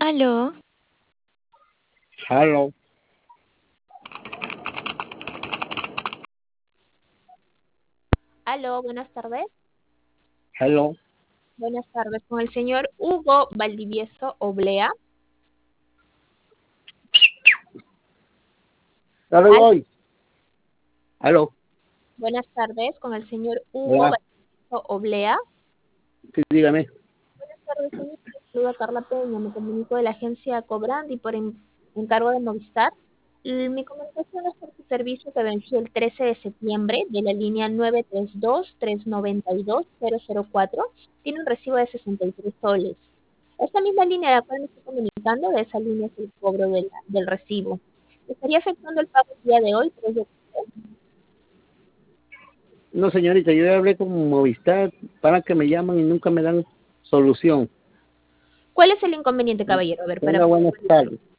Aló, Hello, Aló, buenas tardes. hello. Buenas tardes, con el señor Hugo Valdivieso Oblea. Dale, Al- voy. Hello. Buenas tardes, con el señor Hugo Hola, Valdivieso Oblea. sí, dígame. Buenas tardes, señor. Saludo a Carla Peña, me comunico de la agencia Cobrandi por encargo de Movistar. Mi comunicación es por su servicio que venció el 13 de septiembre de la línea 932-392-004. Tiene un recibo de 63 soles. Esta misma línea de la cual me estoy comunicando, de esa línea es el cobro del recibo. ¿Estaría afectando el pago el día de hoy, 3 de octubre? No, señorita, yo ya hablé con Movistar para que me llaman y nunca me dan solución. ¿Cuál es el inconveniente, caballero? A ver, Tenga buenas tardes.